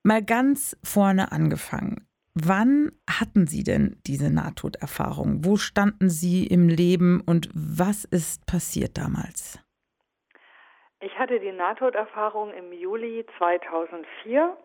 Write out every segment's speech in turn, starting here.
Mal ganz vorne angefangen. Wann hatten Sie denn diese Nahtoderfahrung? Wo standen Sie im Leben und was ist passiert damals? Ich hatte die Nahtoderfahrung im Juli 2004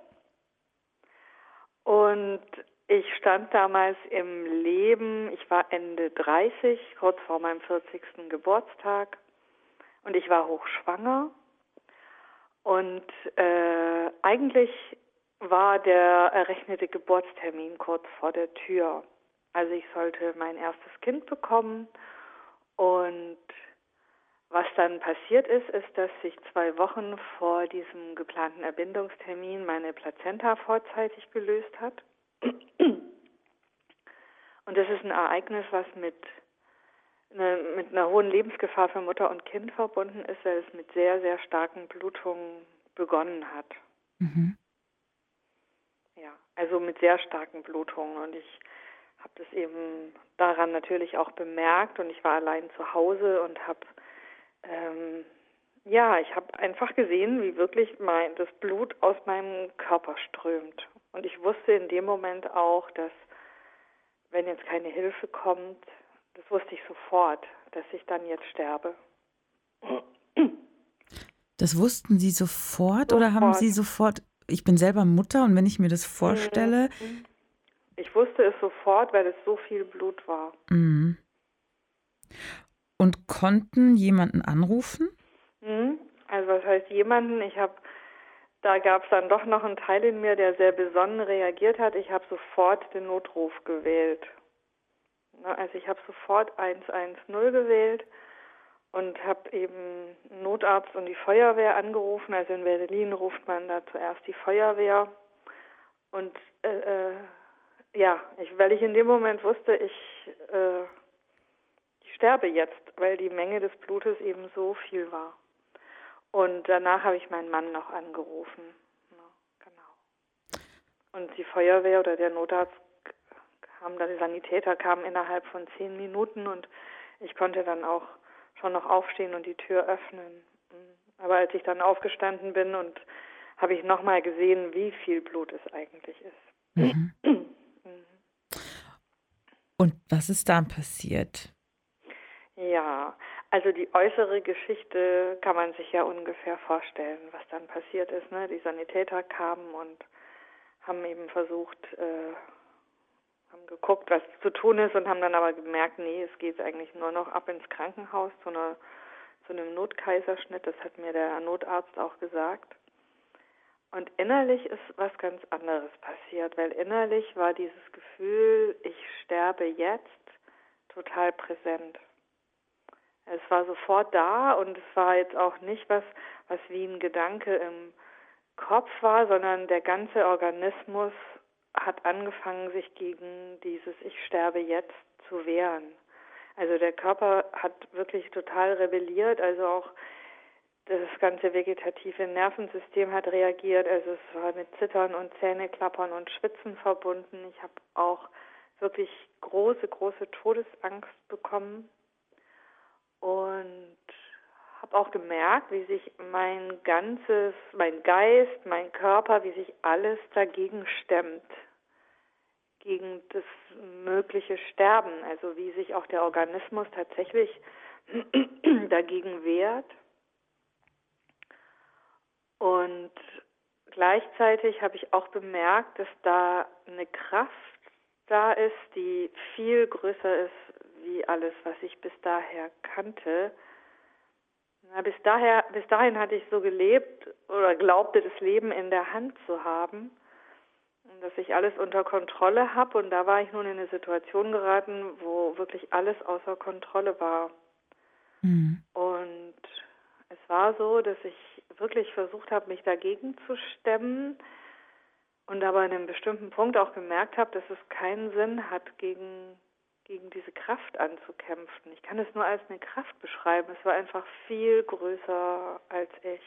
und ich stand damals im Leben, ich war Ende 30, kurz vor meinem 40. Geburtstag und ich war hochschwanger und eigentlich war der errechnete Geburtstermin kurz vor der Tür. Also ich sollte mein erstes Kind bekommen und was dann passiert ist, ist, dass sich 2 Wochen vor diesem geplanten Erbindungstermin meine Plazenta vorzeitig gelöst hat. Und das ist ein Ereignis, was mit einer hohen Lebensgefahr für Mutter und Kind verbunden ist, weil es mit sehr, sehr starken Blutungen begonnen hat. Mhm. Ja, also mit sehr starken Blutungen. Und ich habe das eben daran natürlich auch bemerkt und ich war allein zu Hause und habe ich habe einfach gesehen, wie wirklich das Blut aus meinem Körper strömt. Und ich wusste in dem Moment auch, dass wenn jetzt keine Hilfe kommt, das wusste ich sofort, dass ich dann jetzt sterbe. Das wussten Sie sofort oder haben Sofort. Sie sofort, ich bin selber Mutter und wenn ich mir das Mhm. vorstelle, Ich wusste es sofort, weil es so viel Blut war. mhm. Und konnten jemanden anrufen? Mhm. Also was heißt jemanden? Da gab es dann doch noch einen Teil in mir, der sehr besonnen reagiert hat. Ich habe sofort den Notruf gewählt. Also ich habe sofort 110 gewählt und habe eben einen Notarzt und die Feuerwehr angerufen. Also in Berlin ruft man da zuerst die Feuerwehr. Und weil ich in dem Moment wusste, ich sterbe jetzt, weil die Menge des Blutes eben so viel war. Und danach habe ich meinen Mann noch angerufen. Ja, genau. Und die Feuerwehr oder der Notarzt die Sanitäter kamen innerhalb von 10 Minuten und ich konnte dann auch schon noch aufstehen und die Tür öffnen. Aber als ich dann aufgestanden bin habe ich nochmal gesehen, wie viel Blut es eigentlich ist. Mhm. Und was ist dann passiert? Ja, also die äußere Geschichte kann man sich ja ungefähr vorstellen, was dann passiert ist. Ne? Die Sanitäter kamen und haben eben haben geguckt, was zu tun ist und haben dann aber gemerkt, nee, es geht eigentlich nur noch ab ins Krankenhaus zu einem Notkaiserschnitt. Das hat mir der Notarzt auch gesagt. Und innerlich ist was ganz anderes passiert, weil innerlich war dieses Gefühl, ich sterbe jetzt, total präsent. Es war sofort da und es war jetzt auch nicht was wie ein Gedanke im Kopf war, sondern der ganze Organismus hat angefangen, sich gegen dieses Ich sterbe jetzt zu wehren. Also der Körper hat wirklich total rebelliert, also auch das ganze vegetative Nervensystem hat reagiert, also es war mit Zittern und Zähneklappern und Schwitzen verbunden. Ich habe auch wirklich große, große Todesangst bekommen und habe auch gemerkt, wie sich mein Geist, mein Körper, wie sich alles dagegen stemmt, gegen das mögliche Sterben, also wie sich auch der Organismus tatsächlich dagegen wehrt. Und gleichzeitig habe ich auch bemerkt, dass da eine Kraft da ist, die viel größer ist wie alles, was ich bis daher kannte. Bis dahin hatte ich so gelebt oder glaubte, das Leben in der Hand zu haben und dass ich alles unter Kontrolle habe. Und da war ich nun in eine Situation geraten, wo wirklich alles außer Kontrolle war. Mhm. Und es war so, dass ich wirklich versucht habe, mich dagegen zu stemmen und aber an einem bestimmten Punkt auch gemerkt habe, dass es keinen Sinn hat, gegen diese Kraft anzukämpfen. Ich kann es nur als eine Kraft beschreiben. Es war einfach viel größer als ich.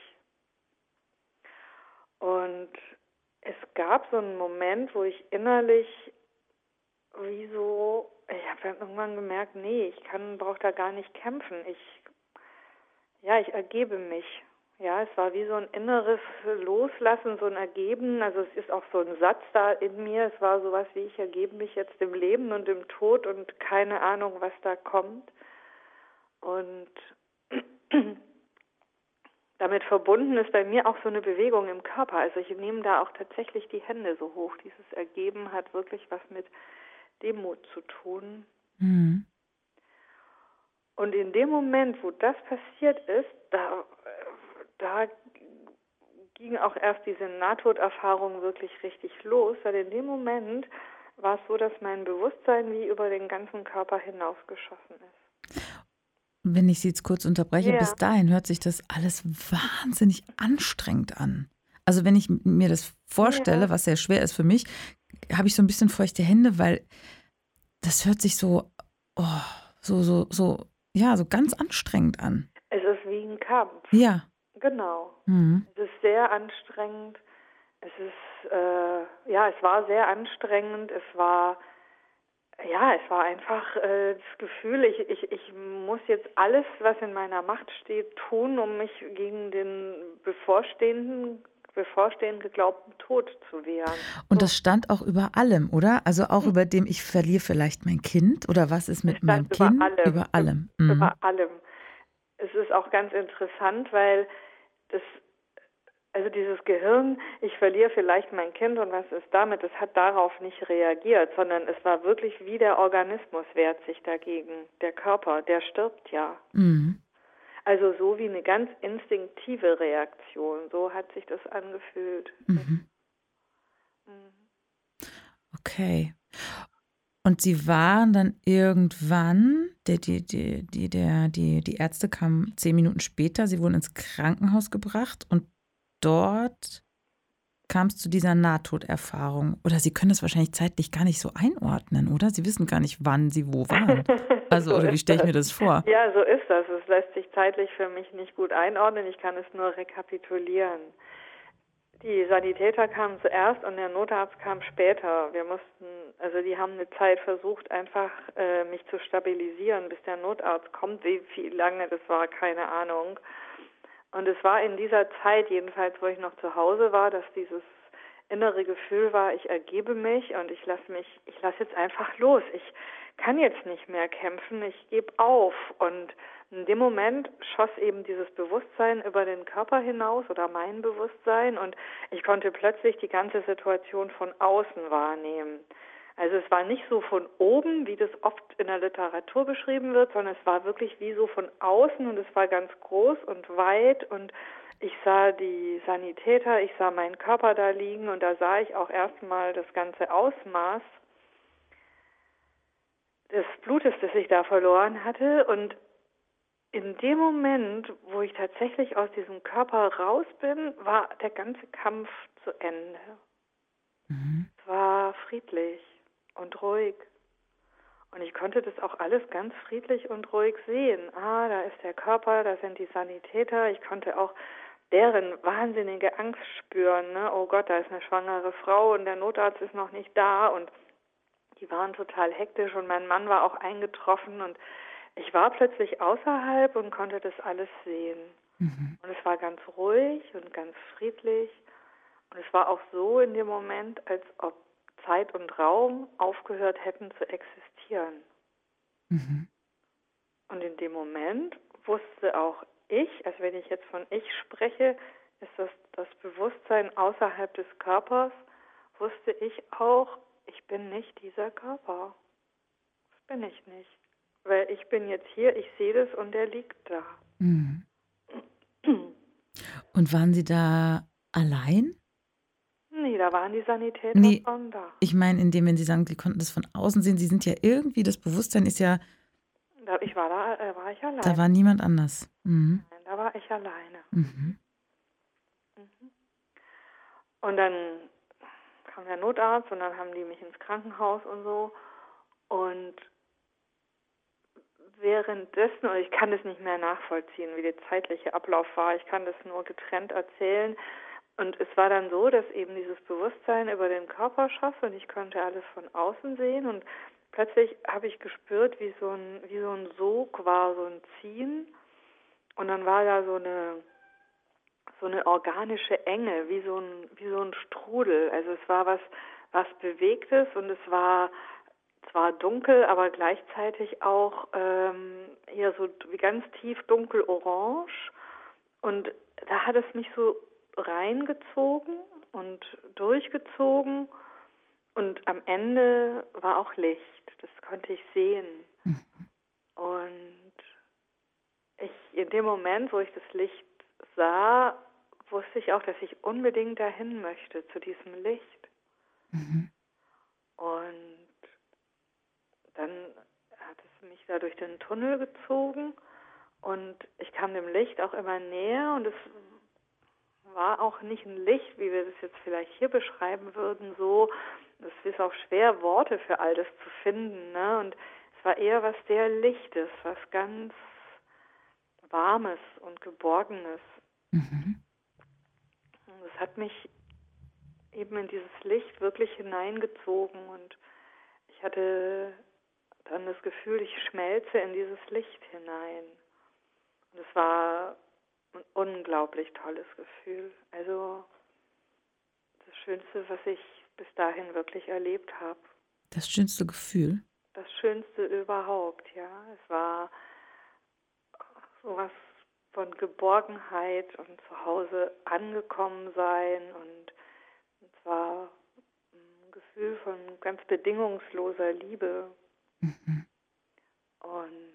Und es gab so einen Moment, wo ich innerlich ich habe dann irgendwann gemerkt, nee, brauche da gar nicht kämpfen. Ich ergebe mich. Ja, es war wie so ein inneres Loslassen, so ein Ergeben. Also es ist auch so ein Satz da in mir. Es war sowas wie, ich ergebe mich jetzt im Leben und im Tod und keine Ahnung, was da kommt. Und damit verbunden ist bei mir auch so eine Bewegung im Körper. Also ich nehme da auch tatsächlich die Hände so hoch. Dieses Ergeben hat wirklich was mit Demut zu tun. Mhm. Und in dem Moment, wo das passiert ist, da ging auch erst diese Nahtoderfahrung wirklich richtig los, weil in dem Moment war es so, dass mein Bewusstsein wie über den ganzen Körper hinausgeschossen ist. Wenn ich Sie jetzt kurz unterbreche, Ja. bis dahin hört sich das alles wahnsinnig anstrengend an. Also wenn ich mir das vorstelle, Ja. was sehr schwer ist für mich, habe ich so ein bisschen feuchte Hände, weil das hört sich so, oh, ja, so ganz anstrengend an. Es ist wie ein Kampf. Ja. Genau. Mhm. Es ist sehr anstrengend. Es war sehr anstrengend. Es war einfach das Gefühl, ich muss jetzt alles, was in meiner Macht steht, tun, um mich gegen den bevorstehenden geglaubten Tod zu wehren. Und das stand auch über allem, oder? Also auch über dem, ich verliere vielleicht mein Kind oder was ist Es mit stand meinem Kind? Über allem. Mhm. über allem. Es ist auch ganz interessant, weil das also dieses Gehirn, ich verliere vielleicht mein Kind und was ist damit, das hat darauf nicht reagiert, sondern es war wirklich wie der Organismus wehrt sich dagegen. Der Körper, der stirbt ja. Mhm. Also so wie eine ganz instinktive Reaktion, so hat sich das angefühlt. Mhm. Mhm. Okay. Und Sie waren dann irgendwann, die Ärzte kamen 10 Minuten später, Sie wurden ins Krankenhaus gebracht und dort kam es zu dieser Nahtoderfahrung. Oder Sie können das wahrscheinlich zeitlich gar nicht so einordnen, oder? Sie wissen gar nicht, wann Sie wo waren. Also, So oder wie ist stelle ich das. mir das vor? Ja, so ist das. Es lässt sich zeitlich für mich nicht gut einordnen. Ich kann es nur rekapitulieren. Die Sanitäter kamen zuerst und der Notarzt kam später. Die haben eine Zeit versucht, einfach mich zu stabilisieren, bis der Notarzt kommt. Wie lange das war, keine Ahnung. Und es war in dieser Zeit jedenfalls, wo ich noch zu Hause war, dass dieses innere Gefühl war, ich ergebe mich und ich lasse jetzt einfach los. Ich kann jetzt nicht mehr kämpfen, ich gebe auf. Und in dem Moment schoss eben dieses Bewusstsein über den Körper hinaus oder mein Bewusstsein und ich konnte plötzlich die ganze Situation von außen wahrnehmen. Also es war nicht so von oben, wie das oft in der Literatur beschrieben wird, sondern es war wirklich wie so von außen und es war ganz groß und weit und ich sah die Sanitäter, ich sah meinen Körper da liegen und da sah ich auch erstmal das ganze Ausmaß des Blutes, das ich da verloren hatte. Und in dem Moment, wo ich tatsächlich aus diesem Körper raus bin, war der ganze Kampf zu Ende. Mhm. Es war friedlich und ruhig. Und ich konnte das auch alles ganz friedlich und ruhig sehen. Da ist der Körper, da sind die Sanitäter. Ich konnte auch deren wahnsinnige Angst spüren. Ne? Oh Gott, da ist eine schwangere Frau und der Notarzt ist noch nicht da. Und die waren total hektisch und mein Mann war auch eingetroffen. Und ich war plötzlich außerhalb und konnte das alles sehen. Mhm. Und es war ganz ruhig und ganz friedlich. Und es war auch so in dem Moment, als ob Zeit und Raum aufgehört hätten zu existieren. Mhm. Und in dem Moment wusste auch ich, also wenn ich jetzt von ich spreche, ist das Bewusstsein außerhalb des Körpers, wusste ich auch, ich bin nicht dieser Körper. Das bin ich nicht. Weil ich bin jetzt hier, ich sehe das und der liegt da. Mhm. Und waren Sie da allein? Nee, da waren die Sanitäter Nee, schon da. ich meine, wenn Sie sagen, Sie konnten das von außen sehen, Sie sind ja irgendwie, das Bewusstsein ist ja, Da war ich da alleine. war niemand anders. Mhm. Nein, da war ich alleine. Mhm. Mhm. Und dann kam der Notarzt und dann haben die mich ins Krankenhaus und so. Und währenddessen, und ich kann das nicht mehr nachvollziehen, wie der zeitliche Ablauf war, ich kann das nur getrennt erzählen. Und es war dann so, dass eben dieses Bewusstsein über den Körper schoss und ich konnte alles von außen sehen und plötzlich habe ich gespürt, wie so ein Sog war, so ein Ziehen. Und dann war da so eine so eine organische Enge, wie so ein Strudel. Also es war was Bewegtes und es war zwar dunkel, aber gleichzeitig auch eher so wie ganz tief dunkelorange. Und da hat es mich so reingezogen und durchgezogen. Und am Ende war auch Licht. Das konnte ich sehen. Und in dem Moment, wo ich das Licht sah, wusste ich auch, dass ich unbedingt dahin möchte, zu diesem Licht. Mhm. Und dann hat es mich da durch den Tunnel gezogen und ich kam dem Licht auch immer näher und es war auch nicht ein Licht, wie wir das jetzt vielleicht hier beschreiben würden, so, es ist auch schwer, Worte für all das zu finden, ne? Und es war eher was sehr Lichtes, was ganz Warmes und Geborgenes. Mhm. Und es hat mich eben in dieses Licht wirklich hineingezogen und ich hatte dann das Gefühl, ich schmelze in dieses Licht hinein. Und es war ein unglaublich tolles Gefühl. Also das Schönste, was ich bis dahin wirklich erlebt habe. Das schönste Gefühl? Das Schönste überhaupt, ja. Es war sowas von Geborgenheit und zu Hause angekommen sein und es war ein Gefühl von ganz bedingungsloser Liebe. Mhm. Und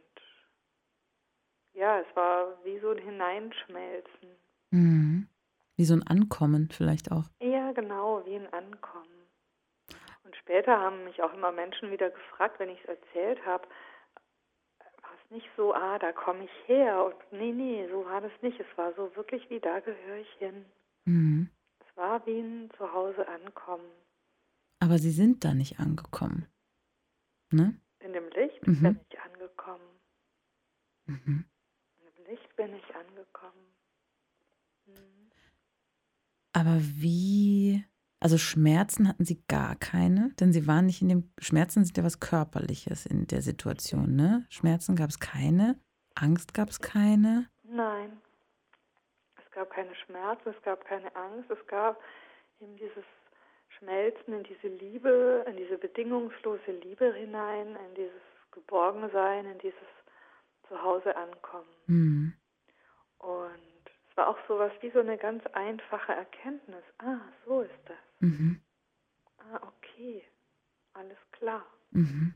ja, es war wie so ein Hineinschmelzen. Mhm. Wie so ein Ankommen vielleicht auch. Ja, genau, wie ein Ankommen. Und später haben mich auch immer Menschen wieder gefragt, wenn ich es erzählt habe, war es nicht so, da komme ich her. Und nee, so war das nicht. Es war so wirklich wie, da gehöre ich hin. Mhm. Es war wie ein Zuhause ankommen. Aber Sie sind da nicht angekommen, ne? In dem Licht bin Mhm. ich angekommen. Mhm. In dem Licht bin ich angekommen. Mhm. Aber also Schmerzen hatten Sie gar keine? Denn Sie waren nicht Schmerzen sind ja was Körperliches in der Situation, ne? Schmerzen gab es keine, Angst gab es keine. Nein, es gab keine Schmerzen, es gab keine Angst, es gab eben dieses Schmelzen in diese Liebe, in diese bedingungslose Liebe hinein, in dieses Geborgensein, in dieses Zuhause ankommen. Mhm. Und es war auch sowas wie so eine ganz einfache Erkenntnis. So ist das. Mhm. Okay, alles klar. Mhm.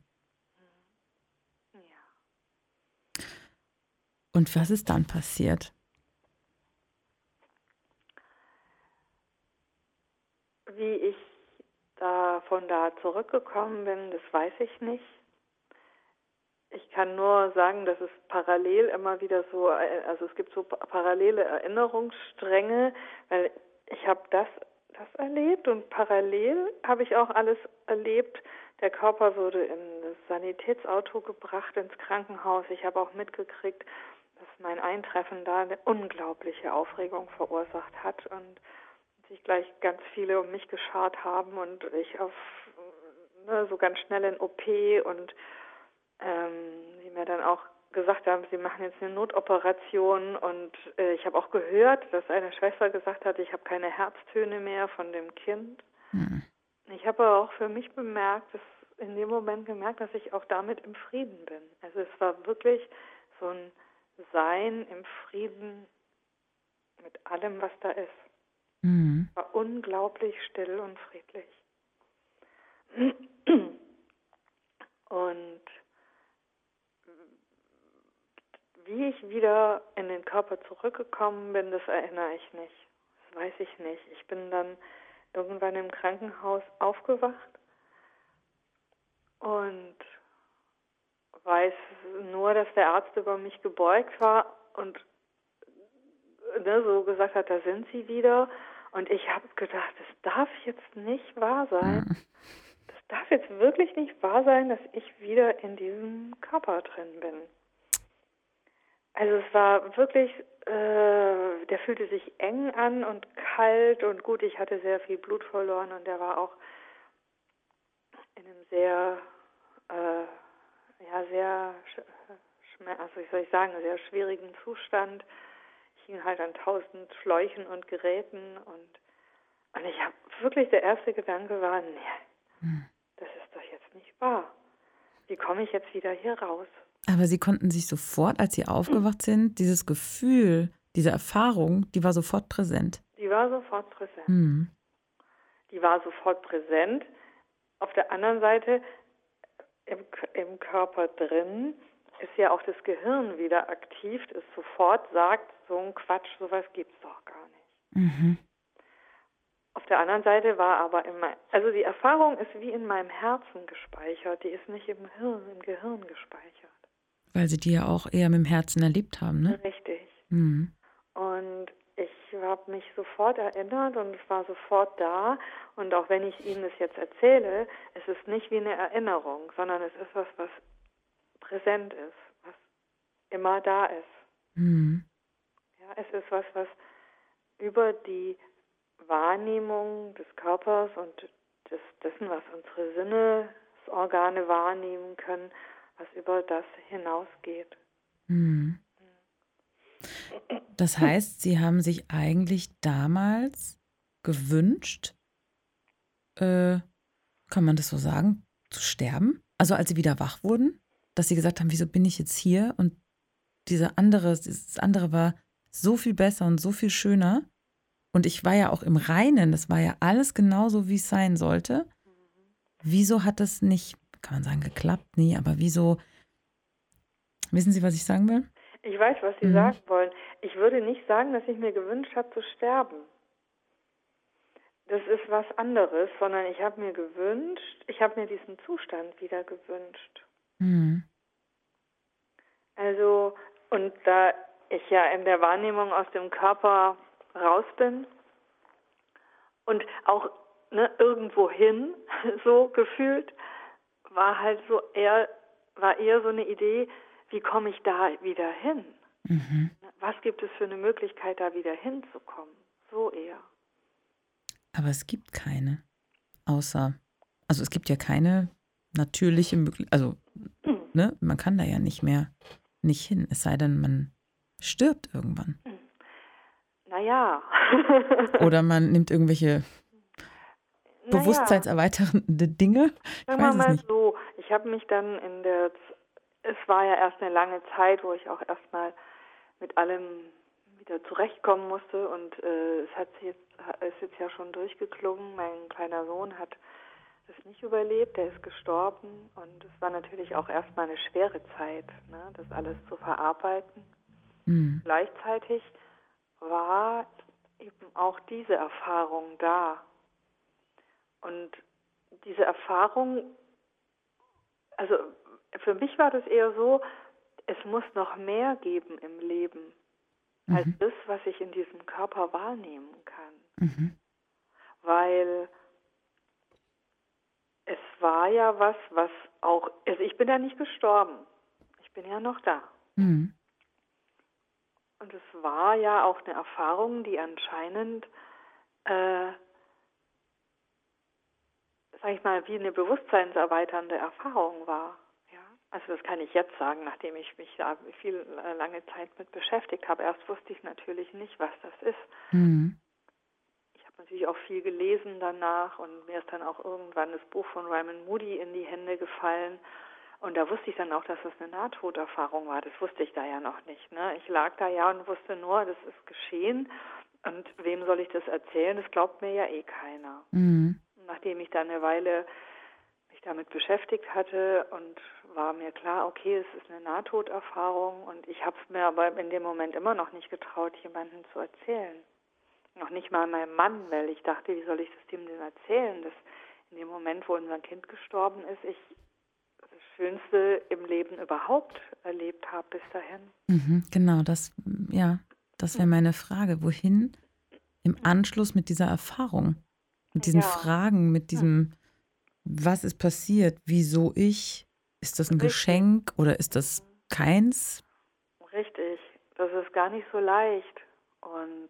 Ja. Und was ist dann passiert? Wie ich von da zurückgekommen bin, das weiß ich nicht. Ich kann nur sagen, dass es parallel immer wieder so, also es gibt so parallele Erinnerungsstränge, weil ich habe das erlebt und parallel habe ich auch alles erlebt. Der Körper wurde in das Sanitätsauto gebracht, ins Krankenhaus. Ich habe auch mitgekriegt, dass mein Eintreffen da eine unglaubliche Aufregung verursacht hat und sich gleich ganz viele um mich geschart haben und ich so ganz schnell in OP und die mir dann auch gesagt haben, sie machen jetzt eine Notoperation und ich habe auch gehört, dass eine Schwester gesagt hat, ich habe keine Herztöne mehr von dem Kind. Mhm. Ich habe aber auch für mich in dem Moment gemerkt, dass ich auch damit im Frieden bin. Also es war wirklich so ein Sein im Frieden mit allem, was da ist. Mhm. Es war unglaublich still und friedlich. Und wie ich wieder in den Körper zurückgekommen bin, das erinnere ich nicht. Das weiß ich nicht. Ich bin dann irgendwann im Krankenhaus aufgewacht und weiß nur, dass der Arzt über mich gebeugt war und so gesagt hat, da sind Sie wieder. Und ich habe gedacht, das darf jetzt nicht wahr sein. Mhm. Das darf jetzt wirklich nicht wahr sein, dass ich wieder in diesem Körper drin bin. Also es war wirklich, der fühlte sich eng an und kalt und gut, ich hatte sehr viel Blut verloren und der war auch in einem sehr, sehr, also wie soll ich sagen, sehr schwierigen Zustand. ich hing halt an 1000 Schläuchen und Geräten und ich habe wirklich, der erste Gedanke war, nee, Hm. das ist doch jetzt nicht wahr. Wie komme ich jetzt wieder hier raus? Aber Sie konnten sich sofort, als Sie aufgewacht sind, dieses Gefühl, diese Erfahrung, die war sofort präsent. Die war sofort präsent. Hm. Die war sofort präsent. Auf der anderen Seite, im Körper drin, ist ja auch das Gehirn wieder aktiv, das sofort sagt, so ein Quatsch, sowas gibt's doch gar nicht. Mhm. Auf der anderen Seite war aber also die Erfahrung ist wie in meinem Herzen gespeichert, die ist nicht im Gehirn gespeichert. Weil Sie die ja auch eher mit dem Herzen erlebt haben, ne? Richtig. Mhm. Und ich habe mich sofort erinnert und es war sofort da. Und auch wenn ich Ihnen das jetzt erzähle, es ist nicht wie eine Erinnerung, sondern es ist was, was präsent ist, was immer da ist. Mhm. Ja, es ist was, was über die Wahrnehmung des Körpers und dessen, was unsere Sinnesorgane wahrnehmen können, was über das hinausgeht. Mhm. Das heißt, Sie haben sich eigentlich damals gewünscht, kann man das so sagen, zu sterben? Also als Sie wieder wach wurden, dass Sie gesagt haben, wieso bin ich jetzt hier? Und dieses andere war so viel besser und so viel schöner. Und ich war ja auch im Reinen, das war ja alles genauso, wie es sein sollte. Wieso hat das nicht, kann man sagen, geklappt? Nee, aber wieso, wissen Sie, was ich sagen will? Ich weiß, was Sie sagen wollen. Ich würde nicht sagen, dass ich mir gewünscht habe zu sterben. Das ist was anderes, sondern ich habe mir diesen Zustand wieder gewünscht. Mhm. Also, und da ich ja in der Wahrnehmung aus dem Körper raus bin und auch irgendwohin so gefühlt, war eher so eine Idee, wie komme ich da wieder hin? Mhm. Was gibt es für eine Möglichkeit, da wieder hinzukommen? So eher. Aber es gibt keine, also es gibt ja keine natürliche Möglichkeit, also ne, man kann da ja nicht hin, es sei denn, man stirbt irgendwann. Naja. Oder man nimmt irgendwelche Naja, bewusstseinserweiternde Dinge. Ich sagen wir weiß es mal nicht. so, ich habe mich dann es war ja erst eine lange Zeit, wo ich auch erstmal mit allem wieder zurechtkommen musste und ist jetzt ja schon durchgeklungen. Mein kleiner Sohn hat es nicht überlebt, der ist gestorben und es war natürlich auch erstmal eine schwere Zeit, ne, das alles zu verarbeiten. Mhm. Gleichzeitig war eben auch diese Erfahrung da. Und diese Erfahrung, also für mich war das eher so, es muss noch mehr geben im Leben, als Mhm. das, was ich in diesem Körper wahrnehmen kann. Mhm. Weil es war ja was auch, also ich bin ja nicht gestorben, ich bin ja noch da. Mhm. Und es war ja auch eine Erfahrung, die anscheinend, sag ich mal, wie eine bewusstseinserweiternde Erfahrung war. Ja? Also das kann ich jetzt sagen, nachdem ich mich da lange Zeit mit beschäftigt habe. Erst wusste ich natürlich nicht, was das ist. Mhm. Ich habe natürlich auch viel gelesen danach und mir ist dann auch irgendwann das Buch von Raymond Moody in die Hände gefallen. Und da wusste ich dann auch, dass das eine Nahtoderfahrung war. Das wusste ich da ja noch nicht. Ne? Ich lag da ja und wusste nur, das ist geschehen. Und wem soll ich das erzählen? Das glaubt mir ja eh keiner. Mhm. Nachdem ich dann eine Weile mich damit beschäftigt hatte und war mir klar, okay, es ist eine Nahtoderfahrung und ich habe es mir aber in dem Moment immer noch nicht getraut, jemandem zu erzählen. Noch nicht mal meinem Mann, weil ich dachte, wie soll ich das dem denn erzählen, dass in dem Moment, wo unser Kind gestorben ist, ich das Schönste im Leben überhaupt erlebt habe bis dahin. Mhm. Genau, das wäre meine Frage. Wohin im Anschluss mit dieser Erfahrung, mit diesen Ja, Fragen, mit diesem, was ist passiert, wieso ich, ist das ein richtig, Geschenk oder ist das keins? richtig. Das ist gar nicht so leicht. Und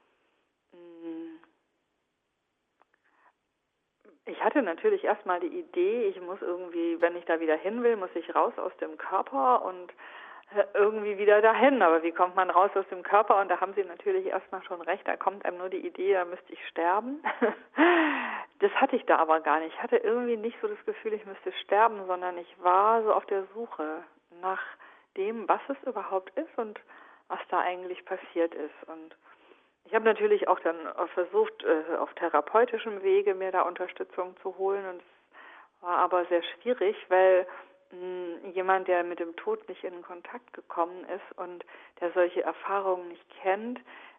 ich hatte natürlich erstmal die Idee, ich muss irgendwie, wenn ich da wieder hin will, muss ich raus aus dem Körper und irgendwie wieder dahin. Aber wie kommt man raus aus dem Körper? Und da haben Sie natürlich erstmal schon recht, da kommt einem nur die Idee, da müsste ich sterben. Das hatte ich da aber gar nicht. Ich hatte irgendwie nicht so das Gefühl, ich müsste sterben, sondern ich war so auf der Suche nach dem, was es überhaupt ist und was da eigentlich passiert ist. Und ich habe natürlich auch dann versucht, auf therapeutischem Wege mir da Unterstützung zu holen, und es war aber sehr schwierig, weil jemand, der mit dem Tod nicht in Kontakt gekommen ist und der solche Erfahrungen nicht kennt,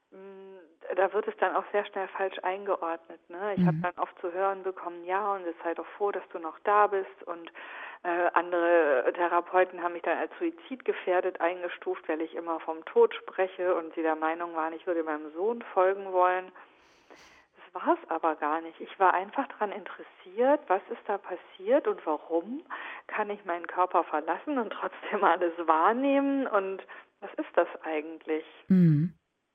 da wird es dann auch sehr schnell falsch eingeordnet. Ne? Ich habe Mhm. dann oft zu hören bekommen, ja, und jetzt sei doch froh, dass du noch da bist. Und andere Therapeuten haben mich dann als suizidgefährdet eingestuft, weil ich immer vom Tod spreche und sie der Meinung waren, ich würde meinem Sohn folgen wollen. Das war es aber gar nicht. Ich war einfach daran interessiert, was ist da passiert und warum kann ich meinen Körper verlassen und trotzdem alles wahrnehmen und was ist das eigentlich? Mhm.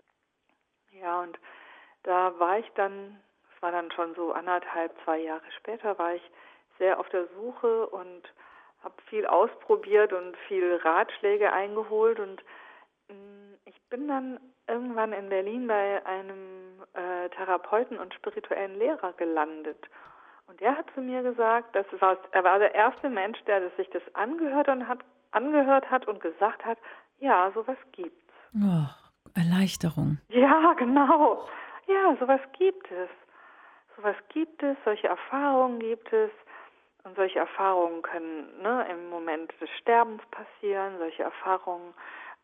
Ja, und da war ich dann, das war dann schon so 1,5, 2 Jahre später, war ich sehr auf der Suche und habe viel ausprobiert und viel Ratschläge eingeholt, und ich bin dann irgendwann in Berlin bei einem Therapeuten und spirituellen Lehrer gelandet. Und der hat zu mir gesagt, er war der erste Mensch, der sich das angehört hat und gesagt hat, ja, sowas gibt's. Oh, Erleichterung. Ja, genau. Ja, sowas gibt es. Sowas gibt es, solche Erfahrungen gibt es. Und solche Erfahrungen können im Moment des Sterbens passieren. Solche Erfahrungen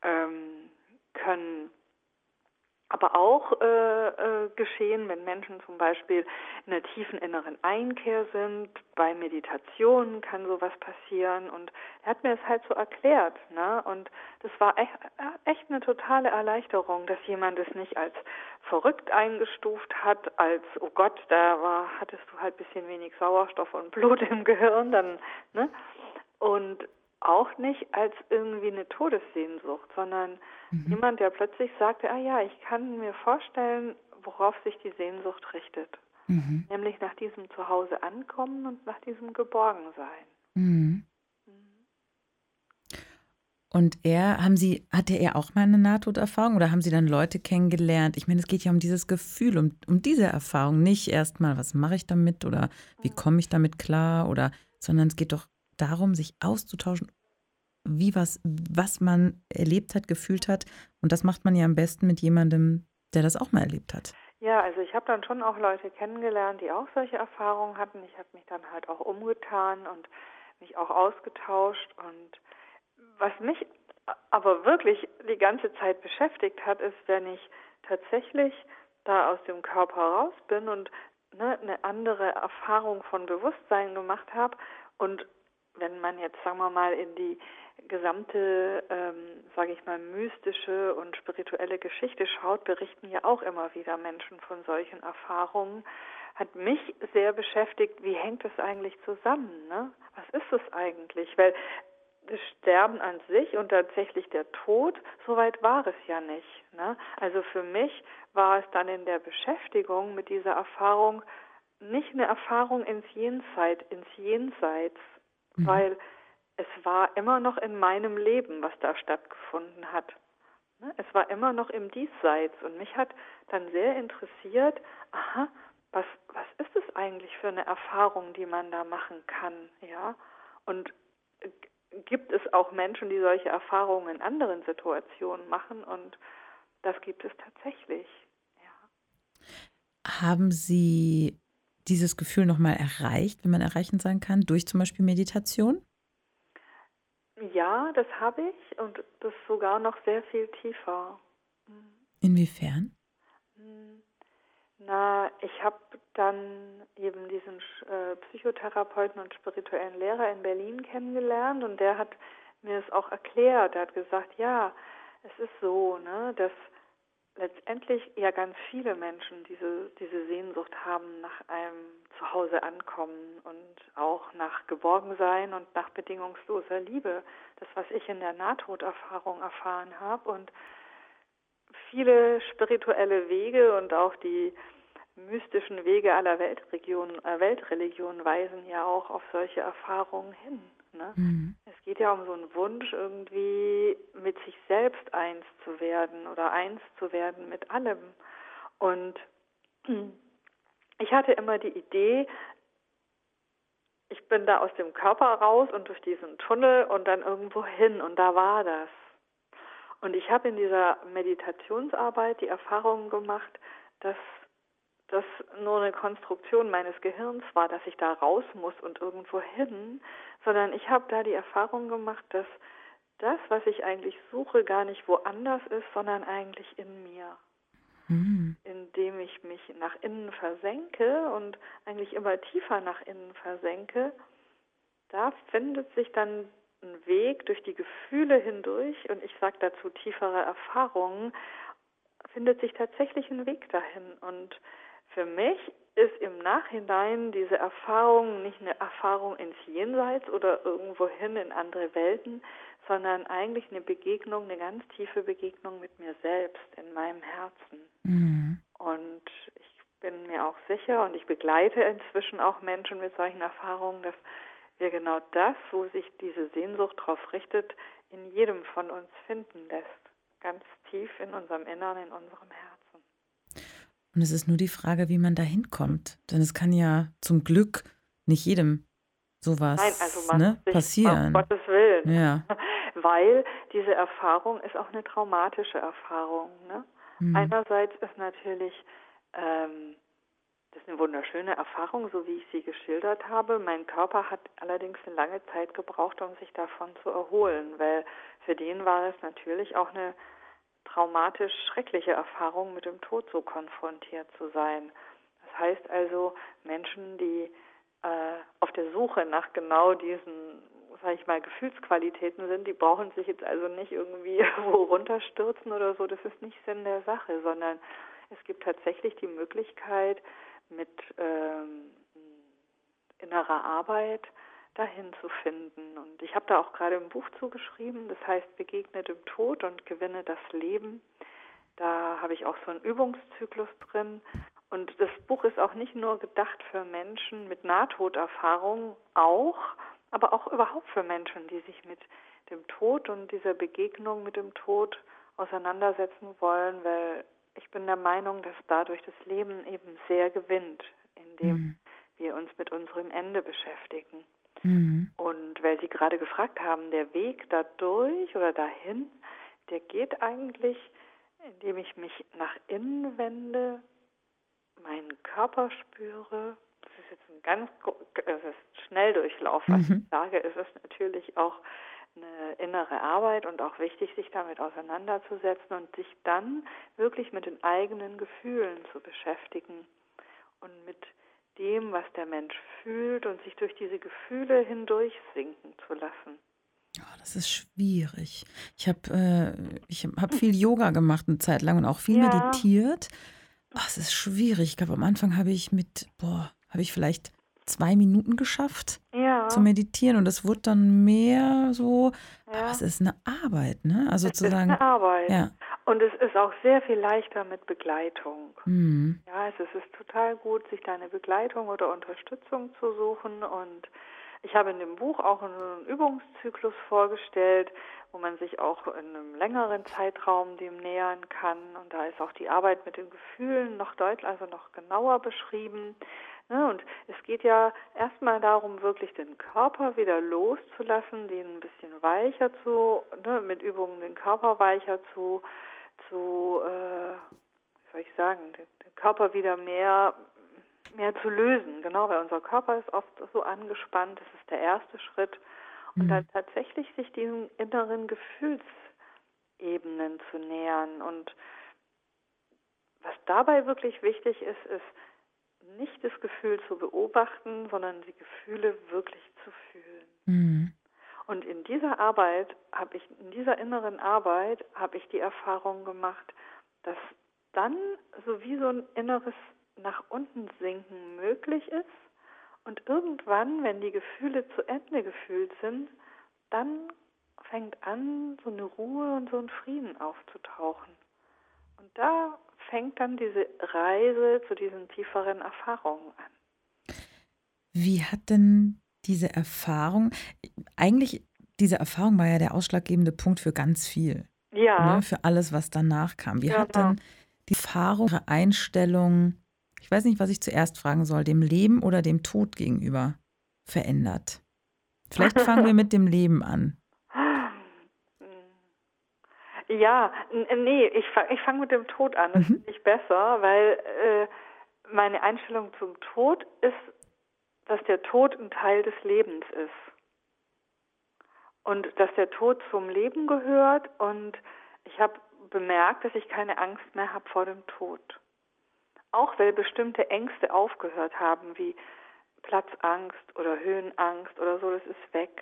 können aber auch geschehen, wenn Menschen zum Beispiel in einer tiefen inneren Einkehr sind. Bei Meditationen kann sowas passieren. Und er hat mir das halt so erklärt. Ne? Und das war echt eine totale Erleichterung, dass jemand es nicht als verrückt eingestuft hat, als, oh Gott, hattest du halt ein bisschen wenig Sauerstoff und Blut im Gehirn, dann, ne? Und auch nicht als irgendwie eine Todessehnsucht, sondern Mhm. jemand, der plötzlich sagte, ah ja, ich kann mir vorstellen, worauf sich die Sehnsucht richtet. Mhm. Nämlich nach diesem Zuhause ankommen und nach diesem Geborgensein. Mhm. Mhm. Und hatte er auch mal eine Nahtoderfahrung oder haben Sie dann Leute kennengelernt? Ich meine, es geht ja um dieses Gefühl, um diese Erfahrung, nicht erstmal, was mache ich damit oder wie komme ich damit klar sondern es geht doch darum, sich auszutauschen, was man erlebt hat, gefühlt hat. Und das macht man ja am besten mit jemandem, der das auch mal erlebt hat. Ja, also ich habe dann schon auch Leute kennengelernt, die auch solche Erfahrungen hatten. Ich habe mich dann halt auch umgetan und mich auch ausgetauscht. Und was mich aber wirklich die ganze Zeit beschäftigt hat, ist, wenn ich tatsächlich da aus dem Körper raus bin und eine andere Erfahrung von Bewusstsein gemacht habe, und wenn man jetzt, sagen wir mal, in die gesamte, sage ich mal, mystische und spirituelle Geschichte schaut, berichten ja auch immer wieder Menschen von solchen Erfahrungen, hat mich sehr beschäftigt, wie hängt es eigentlich zusammen, ne? Was ist es eigentlich? Weil das Sterben an sich und tatsächlich der Tod, so weit war es ja nicht, ne? Also für mich war es dann in der Beschäftigung mit dieser Erfahrung nicht eine Erfahrung ins Jenseits, Mhm. weil es war immer noch in meinem Leben, was da stattgefunden hat. Ne? Es war immer noch im Diesseits, und mich hat dann sehr interessiert, aha, was ist es eigentlich für eine Erfahrung, die man da machen kann, ja? Und gibt es auch Menschen, die solche Erfahrungen in anderen Situationen machen, und das gibt es tatsächlich, ja. Haben Sie dieses Gefühl noch mal erreicht, wenn man erreichend sein kann, durch zum Beispiel Meditation? Ja, das habe ich, und das sogar noch sehr viel tiefer. Inwiefern? Mhm. Na, ich habe dann eben diesen Psychotherapeuten und spirituellen Lehrer in Berlin kennengelernt, und der hat mir es auch erklärt. Er hat gesagt, ja, es ist so, ne, dass letztendlich ja ganz viele Menschen diese Sehnsucht haben nach einem Zuhause ankommen und auch nach Geborgensein und nach bedingungsloser Liebe. Das, was ich in der Nahtoderfahrung erfahren habe, und viele spirituelle Wege und auch die mystischen Wege aller Weltreligionen weisen ja auch auf solche Erfahrungen hin. Ne? Mhm. Es geht ja um so einen Wunsch, irgendwie mit sich selbst eins zu werden oder eins zu werden mit allem. Und ich hatte immer die Idee, ich bin da aus dem Körper raus und durch diesen Tunnel und dann irgendwo hin und da war das. Und ich habe in dieser Meditationsarbeit die Erfahrung gemacht, dass das nur eine Konstruktion meines Gehirns war, dass ich da raus muss und irgendwo hin, sondern ich habe da die Erfahrung gemacht, dass das, was ich eigentlich suche, gar nicht woanders ist, sondern eigentlich in mir, Hm. indem ich mich nach innen versenke und eigentlich immer tiefer nach innen versenke. Da findet sich dann ein Weg durch die Gefühle hindurch, und ich sage dazu tiefere Erfahrungen, findet sich tatsächlich ein Weg dahin. Und für mich ist im Nachhinein diese Erfahrung nicht eine Erfahrung ins Jenseits oder irgendwohin in andere Welten, sondern eigentlich eine Begegnung, eine ganz tiefe Begegnung mit mir selbst in meinem Herzen. Hm. Und ich bin mir auch sicher und ich begleite inzwischen auch Menschen mit solchen Erfahrungen, dass wir genau das, wo sich diese Sehnsucht drauf richtet, in jedem von uns finden lässt. Ganz tief in unserem Innern, in unserem Herzen. Und es ist nur die Frage, wie man da hinkommt. Denn es kann ja zum Glück nicht jedem Nein, also sowas, man muss ne, sich, um passieren. Gottes Willen, Ja. weil diese Erfahrung ist auch eine traumatische Erfahrung. Ne? Hm. Einerseits ist natürlich das ist eine wunderschöne Erfahrung, so wie ich sie geschildert habe. Mein Körper hat allerdings eine lange Zeit gebraucht, um sich davon zu erholen, weil für den war es natürlich auch eine traumatisch schreckliche Erfahrung, mit dem Tod so konfrontiert zu sein. Das heißt also, Menschen, die auf der Suche nach genau diesen, sage ich mal, Gefühlsqualitäten sind, die brauchen sich jetzt also nicht irgendwie wo runterstürzen oder so. Das ist nicht Sinn der Sache, sondern es gibt tatsächlich die Möglichkeit, mit innerer Arbeit dahin zu finden. Und ich habe da auch gerade ein Buch zugeschrieben, das heißt Begegne dem Tod und gewinne das Leben. Da habe ich auch so einen Übungszyklus drin. Und das Buch ist auch nicht nur gedacht für Menschen mit Nahtoderfahrung, auch, aber auch überhaupt für Menschen, die sich mit dem Tod und dieser Begegnung mit dem Tod auseinandersetzen wollen, weil ich bin der Meinung, dass dadurch das Leben eben sehr gewinnt, indem Hm. wir uns mit unserem Ende beschäftigen. Hm. Und weil Sie gerade gefragt haben, der Weg dadurch oder dahin, der geht eigentlich, indem ich mich nach innen wende, meinen Körper spüre. Das ist jetzt es ist Schnelldurchlauf, was ich Mhm. sage. Es ist natürlich auch eine innere Arbeit und auch wichtig, sich damit auseinanderzusetzen und sich dann wirklich mit den eigenen Gefühlen zu beschäftigen und mit dem, was der Mensch fühlt und sich durch diese Gefühle hindurch sinken zu lassen. Oh, das ist schwierig. Ich hab viel Yoga gemacht eine Zeit lang und auch viel Ja, meditiert. Oh, es ist schwierig. Ich glaube, am Anfang habe ich vielleicht 2 Minuten geschafft zu ja, meditieren und es wurde dann mehr so, aber es ja. ist eine Arbeit, ne? Also Es zu ist eine sagen, Arbeit. ja, Und es ist auch sehr viel leichter mit Begleitung. mhm, Ja, also es ist total gut, sich da eine Begleitung oder Unterstützung zu suchen. Und ich habe in dem Buch auch einen Übungszyklus vorgestellt, wo man sich auch in einem längeren Zeitraum dem nähern kann. Und da ist auch die Arbeit mit den Gefühlen noch deutlich, also noch genauer beschrieben. Ne, und es geht ja erstmal darum, wirklich den Körper wieder loszulassen, den ein bisschen weicher mit Übungen den Körper weicher wie soll ich sagen, den Körper wieder mehr zu lösen. Genau, weil unser Körper ist oft so angespannt, das ist der erste Schritt. Und dann mhm. tatsächlich sich diesen inneren Gefühlsebenen zu nähern. Und was dabei wirklich wichtig ist, ist nicht das Gefühl zu beobachten, sondern die Gefühle wirklich zu fühlen. Mhm. Und in dieser inneren Arbeit habe ich die Erfahrung gemacht, dass dann so wie so ein inneres nach unten sinken möglich ist und irgendwann, wenn die Gefühle zu Ende gefühlt sind, dann fängt an, so eine Ruhe und so ein Frieden aufzutauchen. Und da fängt dann diese Reise zu diesen tieferen Erfahrungen an. Wie hat denn diese Erfahrung eigentlich diese Erfahrung war ja der ausschlaggebende Punkt für ganz viel, Ja, ne? Für alles, was danach kam. Wie hat genau. denn die Erfahrung, Ihre Einstellung, ich weiß nicht, was ich zuerst fragen soll, dem Leben oder dem Tod gegenüber verändert? Vielleicht fangen wir mit dem Leben an. Ja, nee, ich fang mit dem Tod an. Das Mhm. finde ich besser, weil meine Einstellung zum Tod ist, dass der Tod ein Teil des Lebens ist. Und dass der Tod zum Leben gehört. Und ich habe bemerkt, dass ich keine Angst mehr habe vor dem Tod. Auch weil bestimmte Ängste aufgehört haben, wie Platzangst oder Höhenangst oder so, das ist weg.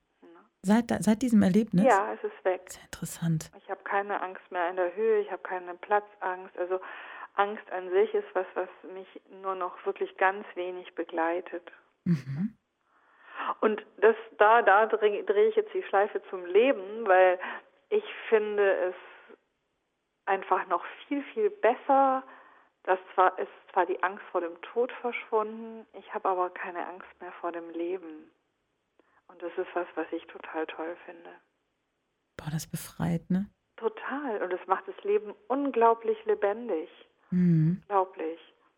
Seit diesem Erlebnis? Ja, es ist weg. Sehr interessant. Ich habe keine Angst mehr in der Höhe, ich habe keine Platzangst. Also Angst an sich ist was mich nur noch wirklich ganz wenig begleitet. Mhm. Und da drehe ich jetzt die Schleife zum Leben, weil ich finde es einfach noch viel, viel besser. Ist zwar die Angst vor dem Tod verschwunden, ich habe aber keine Angst mehr vor dem Leben. Und das ist was ich total toll finde. Boah, das befreit, ne? Total. Und es macht das Leben unglaublich lebendig. Mhm. Unglaublich.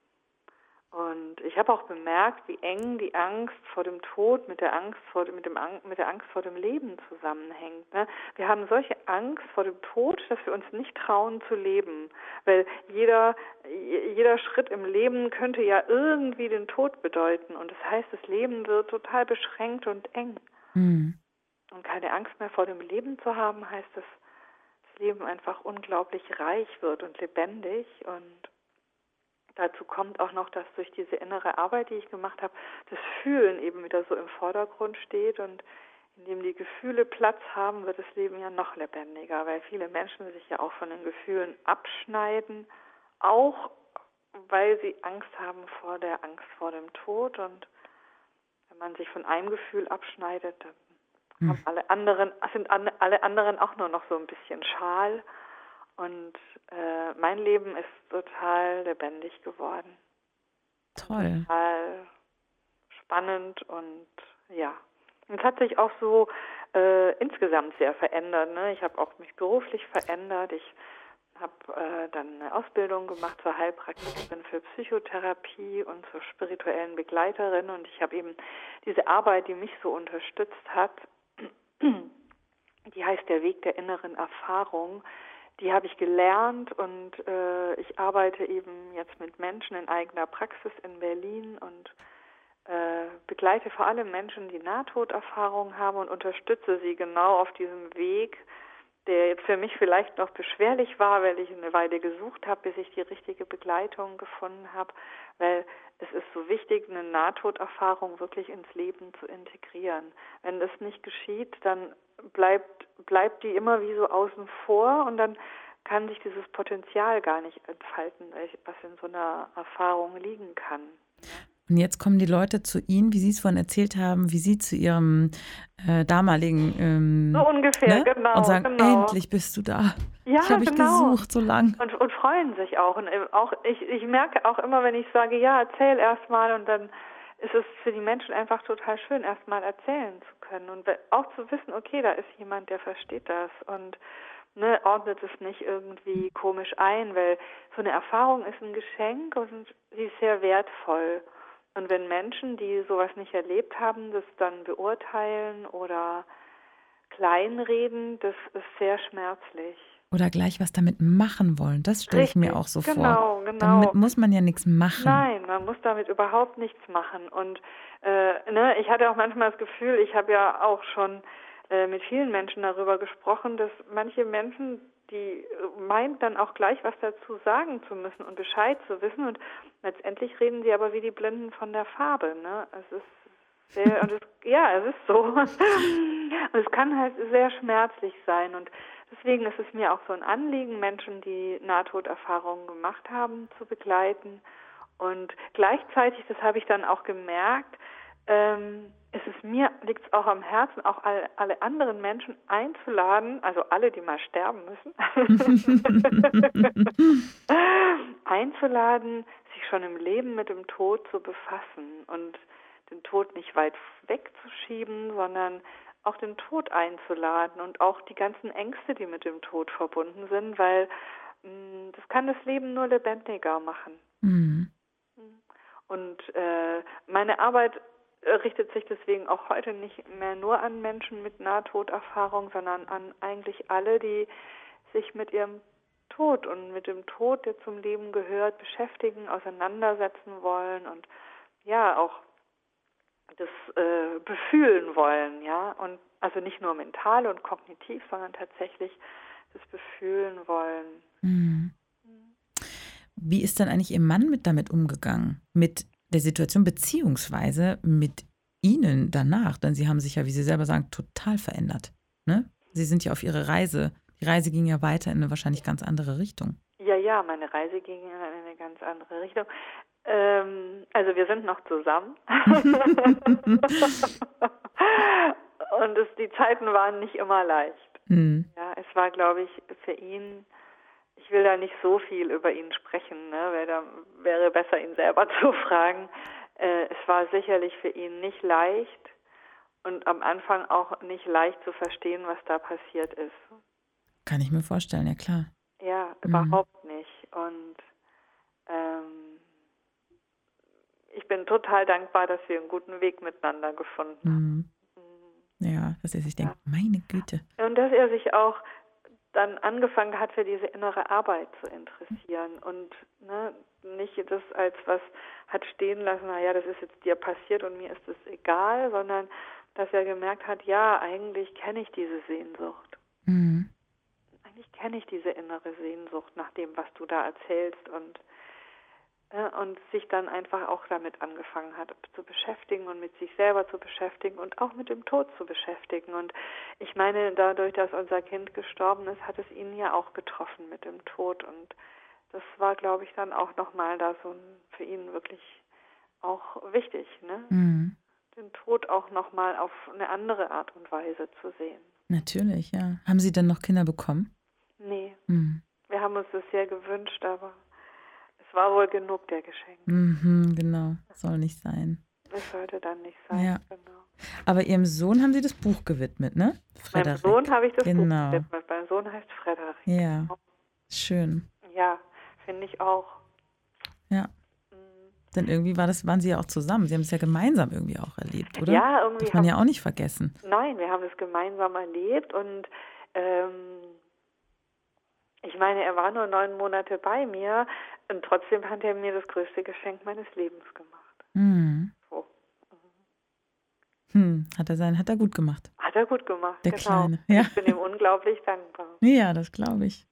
Und ich habe auch bemerkt, wie eng die Angst vor dem Tod mit der Angst vor dem Leben zusammenhängt. Ne? Wir haben solche Angst vor dem Tod, dass wir uns nicht trauen zu leben, weil jeder Schritt im Leben könnte ja irgendwie den Tod bedeuten. Und das heißt, das Leben wird total beschränkt und eng. Mhm. Und keine Angst mehr vor dem Leben zu haben, heißt, dass das Leben einfach unglaublich reich wird und lebendig. Und dazu kommt auch noch, dass durch diese innere Arbeit, die ich gemacht habe, das Fühlen eben wieder so im Vordergrund steht. Und indem die Gefühle Platz haben, wird das Leben ja noch lebendiger, weil viele Menschen sich ja auch von den Gefühlen abschneiden, auch weil sie Angst haben vor der Angst vor dem Tod. Und wenn man sich von einem Gefühl abschneidet, dann Mhm. sind alle anderen auch nur noch so ein bisschen schal. Und mein Leben ist total lebendig geworden. Und Toll. total spannend und ja. Und es hat sich auch so insgesamt sehr verändert. Ne? Ich habe auch mich beruflich verändert. Ich habe dann eine Ausbildung gemacht zur Heilpraktikerin für Psychotherapie und zur spirituellen Begleiterin. Und ich habe eben diese Arbeit, die mich so unterstützt hat, die heißt der Weg der inneren Erfahrung. Die habe ich gelernt und ich arbeite eben jetzt mit Menschen in eigener Praxis in Berlin und begleite vor allem Menschen, die Nahtoderfahrung haben und unterstütze sie genau auf diesem Weg, der jetzt für mich vielleicht noch beschwerlich war, weil ich eine Weile gesucht habe, bis ich die richtige Begleitung gefunden habe, weil es ist so wichtig, eine Nahtoderfahrung wirklich ins Leben zu integrieren. Wenn das nicht geschieht, dann bleibt die immer wie so außen vor und dann kann sich dieses Potenzial gar nicht entfalten, was in so einer Erfahrung liegen kann. Und jetzt kommen die Leute zu Ihnen, wie Sie es vorhin erzählt haben, wie Sie zu Ihrem damaligen, So ungefähr, ne? Und genau, sagen, genau. endlich bist du da. Ich Ja, habe dich genau. gesucht so lang. Und freuen sich auch. Und auch ich merke auch immer, wenn ich sage, ja, erzähl erstmal, und dann ist es für die Menschen einfach total schön, erstmal erzählen zu können. Und auch zu wissen, okay, da ist jemand, der versteht das und ordnet es nicht irgendwie komisch ein, weil so eine Erfahrung ist ein Geschenk und sie ist sehr wertvoll. Und wenn Menschen, die sowas nicht erlebt haben, das dann beurteilen oder kleinreden, das ist sehr schmerzlich. Oder gleich was damit machen wollen. Das stelle ich mir Richtig, auch so vor. genau, Damit genau. muss man ja nichts machen. Nein, man muss damit überhaupt nichts machen. Und ich hatte auch manchmal das Gefühl, ich habe ja auch schon mit vielen Menschen darüber gesprochen, dass manche Menschen, die meinen dann auch gleich was dazu sagen zu müssen und Bescheid zu wissen. Und letztendlich reden sie aber wie die Blinden von der Farbe. Ne? Es ist sehr, es ist so. Und es kann halt sehr schmerzlich sein. Und deswegen ist es mir auch so ein Anliegen, Menschen, die Nahtoderfahrungen gemacht haben, zu begleiten. Und gleichzeitig, das habe ich dann auch gemerkt, liegt es auch am Herzen, auch alle anderen Menschen einzuladen, also alle, die mal sterben müssen, einzuladen, sich schon im Leben mit dem Tod zu befassen und den Tod nicht weit wegzuschieben, sondern auch den Tod einzuladen und auch die ganzen Ängste, die mit dem Tod verbunden sind, weil das kann das Leben nur lebendiger machen. Mhm. Und meine Arbeit richtet sich deswegen auch heute nicht mehr nur an Menschen mit Nahtoderfahrung, sondern an eigentlich alle, die sich mit ihrem Tod und mit dem Tod, der zum Leben gehört, beschäftigen, auseinandersetzen wollen und ja auch das befühlen wollen, ja, und also nicht nur mental und kognitiv, sondern tatsächlich das befühlen wollen. Mhm. Wie ist dann eigentlich Ihr Mann damit umgegangen? Mit der Situation beziehungsweise mit Ihnen danach? Denn Sie haben sich ja, wie Sie selber sagen, total verändert. Ne? Sie sind ja auf Ihre Reise. Die Reise ging ja weiter in eine wahrscheinlich ganz andere Richtung. Ja, meine Reise ging in eine ganz andere Richtung. Also wir sind noch zusammen. Und die Zeiten waren nicht immer leicht. Mhm. Ja, es war, glaube ich, für ihn, ich will da nicht so viel über ihn sprechen, ne, wäre besser, ihn selber zu fragen. Es war sicherlich für ihn nicht leicht und am Anfang auch nicht leicht zu verstehen, was da passiert ist. Kann ich mir vorstellen, ja klar. Ja, überhaupt nicht. Und ich bin total dankbar, dass wir einen guten Weg miteinander gefunden haben. Ja, dass er sich denkt, meine Güte. Und dass er sich auch dann angefangen hat, für diese innere Arbeit zu interessieren und nicht das als was hat stehen lassen, naja, das ist jetzt dir passiert und mir ist es egal, sondern dass er gemerkt hat, ja, eigentlich kenne ich diese Sehnsucht. Mhm. Eigentlich kenne ich diese innere Sehnsucht nach dem, was du da erzählst und sich dann einfach auch damit angefangen hat zu beschäftigen und mit sich selber zu beschäftigen und auch mit dem Tod zu beschäftigen. Und ich meine, dadurch, dass unser Kind gestorben ist, hat es ihn ja auch getroffen mit dem Tod. Und das war, glaube ich, dann auch nochmal da für ihn wirklich auch wichtig, ne? Mhm. Den Tod auch nochmal auf eine andere Art und Weise zu sehen. Natürlich, ja. Haben Sie dann noch Kinder bekommen? Nee. Mhm. Wir haben uns das sehr gewünscht, aber es war wohl genug der Geschenke. Mhm, genau, soll nicht sein. Das sollte dann nicht sein, Ja. genau. Aber Ihrem Sohn haben Sie das Buch gewidmet, ne? Frederik. Meinem Sohn habe ich das Buch Genau. gewidmet. Mein Sohn heißt Frederik. Ja, schön. Ja, finde ich auch. Ja. Denn irgendwie waren Sie ja auch zusammen. Sie haben es ja gemeinsam irgendwie auch erlebt, oder? Ja, irgendwie. Darf man ja auch nicht vergessen. Nein, wir haben es gemeinsam erlebt und ich meine, er war nur 9 Monate bei mir und trotzdem hat er mir das größte Geschenk meines Lebens gemacht. Mhm. So. Hat er gut gemacht. Hat er gut gemacht, Der genau. Kleine, ja. Ich bin ihm unglaublich dankbar. Ja, das glaube ich.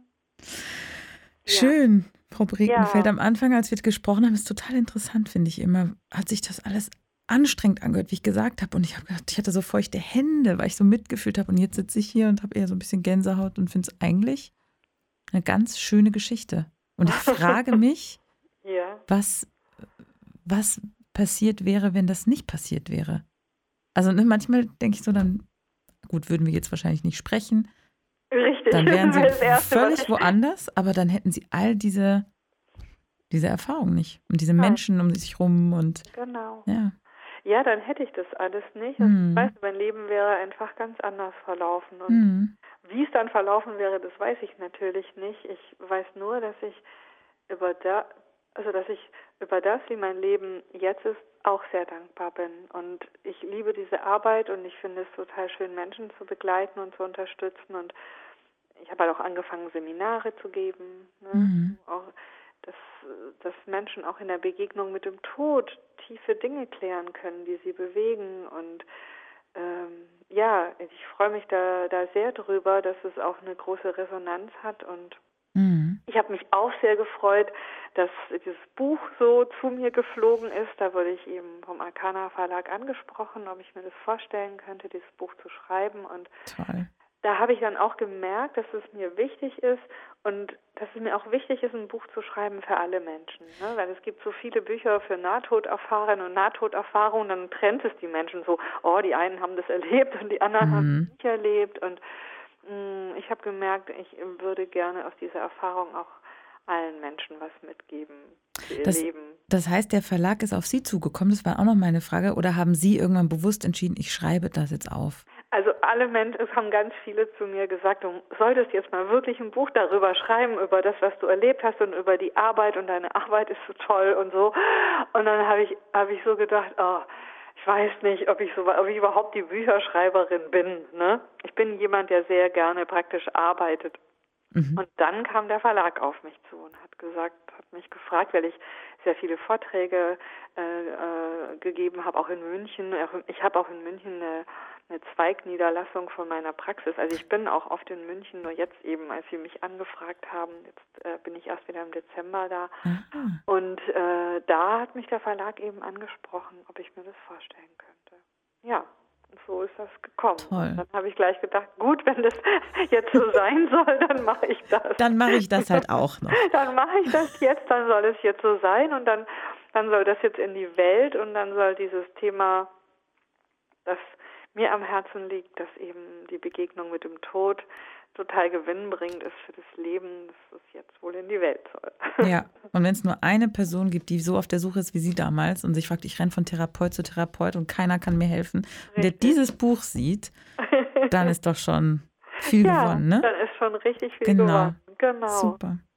Schön, Frau Brekenfeld. Ja. Am Anfang, als wir gesprochen haben, ist total interessant, finde ich immer, hat sich das alles anstrengend angehört, wie ich gesagt habe. Und ich habe gedacht, ich hatte so feuchte Hände, weil ich so mitgefühlt habe. Und jetzt sitze ich hier und habe eher so ein bisschen Gänsehaut und finde es eigentlich eine ganz schöne Geschichte. Und ich frage mich, was passiert wäre, wenn das nicht passiert wäre. Also manchmal denke ich so, dann, gut, würden wir jetzt wahrscheinlich nicht sprechen. Richtig. Dann wären sie völlig woanders, aber dann hätten sie all diese Erfahrung nicht. Und diese Menschen um sich rum und genau. Ja. Ja, dann hätte ich das alles nicht. Und weißt du, mein Leben wäre einfach ganz anders verlaufen. Und wie es dann verlaufen wäre, das weiß ich natürlich nicht. Ich weiß nur, dass ich über das, wie mein Leben jetzt ist, auch sehr dankbar bin. Und ich liebe diese Arbeit und ich finde es total schön, Menschen zu begleiten und zu unterstützen. Und ich habe halt auch angefangen, Seminare zu geben. Ne? Auch, dass Menschen auch in der Begegnung mit dem Tod tiefe Dinge klären können, die sie bewegen. Und ich freue mich da sehr drüber, dass es auch eine große Resonanz hat. Und ich habe mich auch sehr gefreut, dass dieses Buch so zu mir geflogen ist. Da wurde ich eben vom Arcana Verlag angesprochen, ob ich mir das vorstellen könnte, dieses Buch zu schreiben. Und toll. Da habe ich dann auch gemerkt, dass es mir wichtig ist und dass es mir auch wichtig ist, ein Buch zu schreiben für alle Menschen. Ne? Weil es gibt so viele Bücher für Nahtoderfahrene und Nahtoderfahrungen, dann trennt es die Menschen so, die einen haben das erlebt und die anderen haben es nicht erlebt. Und ich habe gemerkt, ich würde gerne aus dieser Erfahrung auch allen Menschen was mitgeben für ihr Leben. Das heißt, der Verlag ist auf Sie zugekommen, das war auch noch meine Frage, oder haben Sie irgendwann bewusst entschieden, ich schreibe das jetzt auf? alle Menschen, es haben ganz viele zu mir gesagt, du solltest jetzt mal wirklich ein Buch darüber schreiben, über das, was du erlebt hast und über die Arbeit und deine Arbeit ist so toll und so. Und dann habe ich so gedacht, oh, ich weiß nicht, ob ich überhaupt die Bücherschreiberin bin, ne? Ich bin jemand, der sehr gerne praktisch arbeitet. Und dann kam der Verlag auf mich zu und hat mich gefragt, weil ich sehr viele Vorträge gegeben habe, auch in München. Ich habe auch in München eine Zweigniederlassung von meiner Praxis. Also ich bin auch oft in München, nur jetzt eben, als sie mich angefragt haben, jetzt bin ich erst wieder im Dezember da. Aha. Und da hat mich der Verlag eben angesprochen, ob ich mir das vorstellen könnte. Ja. Und so ist das gekommen. Toll. Und dann habe ich gleich gedacht, gut, wenn das jetzt so sein soll, dann mache ich das. Dann mache ich das halt auch noch. Dann mache ich das jetzt, dann soll es jetzt so sein und dann soll das jetzt in die Welt und dann soll dieses Thema, das mir am Herzen liegt, dass eben die Begegnung mit dem Tod total gewinnbringend ist für das Leben, dass es jetzt wohl in die Welt soll. Ja, und wenn es nur eine Person gibt, die so auf der Suche ist wie Sie damals und sich fragt, ich renne von Therapeut zu Therapeut und keiner kann mir helfen, und der dieses Buch sieht, dann ist doch schon viel gewonnen, ne? Dann ist schon richtig viel Genau. gewonnen. Genau. Super.